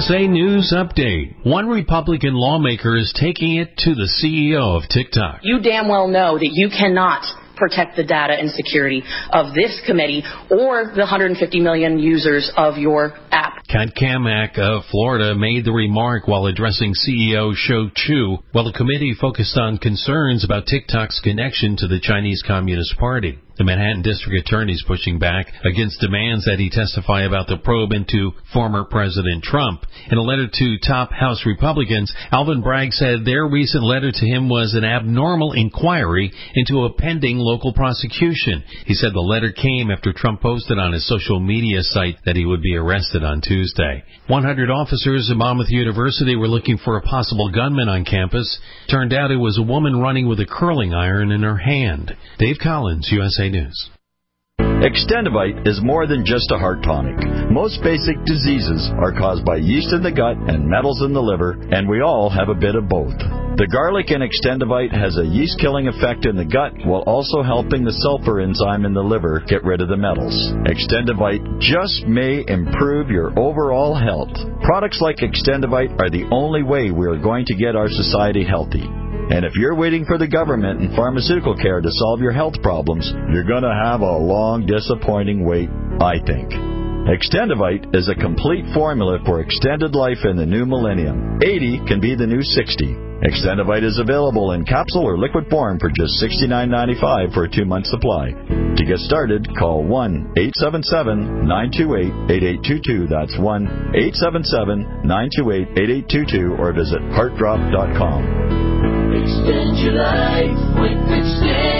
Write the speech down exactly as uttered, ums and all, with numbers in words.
S A News Update. One Republican lawmaker is taking it to the C E O of TikTok. You damn well know that you cannot protect the data and security of this committee or the one hundred fifty million users of your app. Kat Cammack of Florida made the remark while addressing C E O Shou Chew, while the committee focused on concerns about TikTok's connection to the Chinese Communist Party. The Manhattan District Attorney is pushing back against demands that he testify about the probe into former President Trump. In a letter to top House Republicans, Alvin Bragg said their recent letter to him was an abnormal inquiry into a pending local prosecution. He said the letter came after Trump posted on his social media site that he would be arrested on Tuesday. one hundred officers at Monmouth University were looking for a possible gunman on campus. Turned out it was a woman running with a curling iron in her hand. Dave Collins, U S A News. Extendivite is more than just a heart tonic. Most basic diseases are caused by yeast in the gut and metals in the liver, and we all have a bit of both. The garlic in Extendivite has a yeast-killing effect in the gut while also helping the sulfur enzyme in the liver get rid of the metals. Extendivite just may improve your overall health. Products like Extendivite are the only way we are going to get our society healthy. And if you're waiting for the government and pharmaceutical care to solve your health problems, you're going to have a long, disappointing wait, I think. Extendivite is a complete formula for extended life in the new millennium. eighty can be the new sixty. Extendivite is available in capsule or liquid form for just sixty-nine ninety-five for a two-month supply. To get started, call one eight seven seven, nine two eight, eight eight two two. That's one eight seven seven, nine two eight, eight eight two two or visit heart drop dot com. Extend your life with Extend.